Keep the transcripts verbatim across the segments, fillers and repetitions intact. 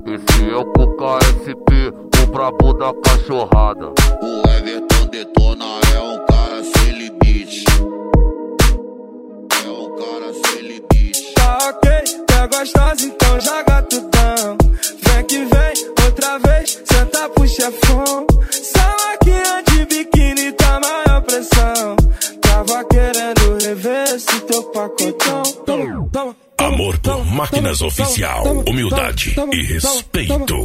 Esse é o Cuca S P, o brabo da cachorrada. O Everton detona, é um cara sem limite. É um cara sem limite. Tá ok, tá gostosa, então joga tudão. Vem que vem, outra vez, senta pro chefão. Salaquinha de biquíni, tá maior pressão. Tava querendo rever esse teu pacotão. Amor por Máquinas Oficial, humildade e respeito.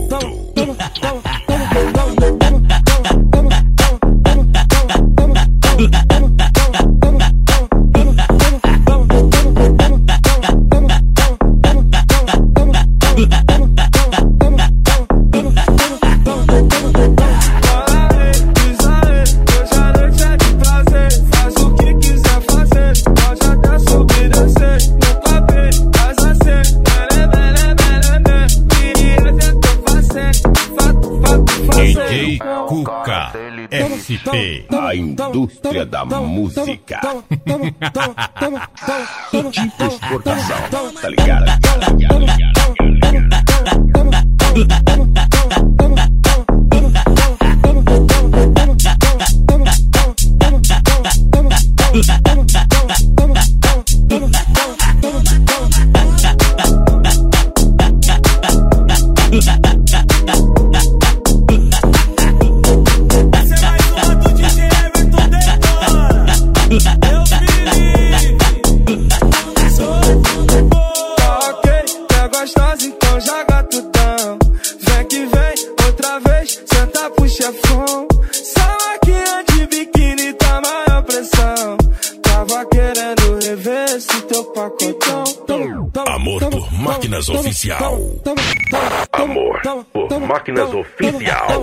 D J Cuca S P, a indústria da música. Tipo exportação, tá ligado? Tá ligado, então joga tudão. Vem que vem, outra vez, senta pro chefão. Salaquinha de biquíni, tá maior pressão. Tava querendo rever esse teu pacotão. Amor por Máquinas Oficial. Amor por Máquinas Oficial.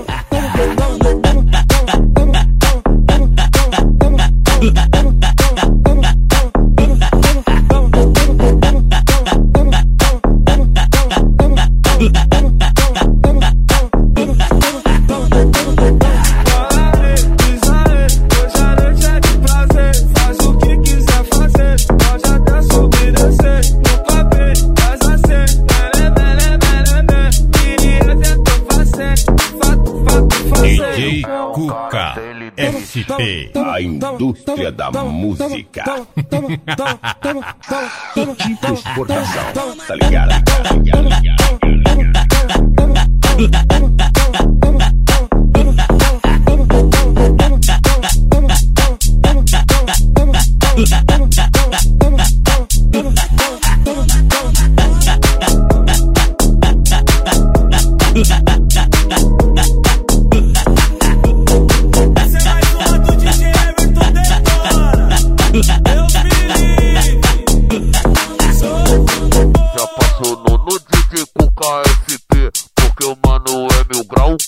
D J Cuca S P, a indústria da música. Tipo exportação, tá ligado? Tá ligado? Já passou no, no D J Cuca S P, porque o mano é mil grau.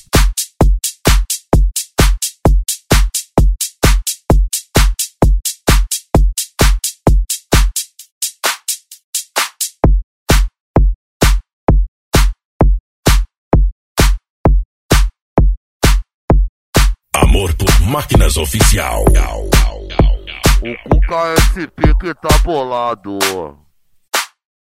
Amor por Máquinas Oficial. O Cuca S P que tá bolado.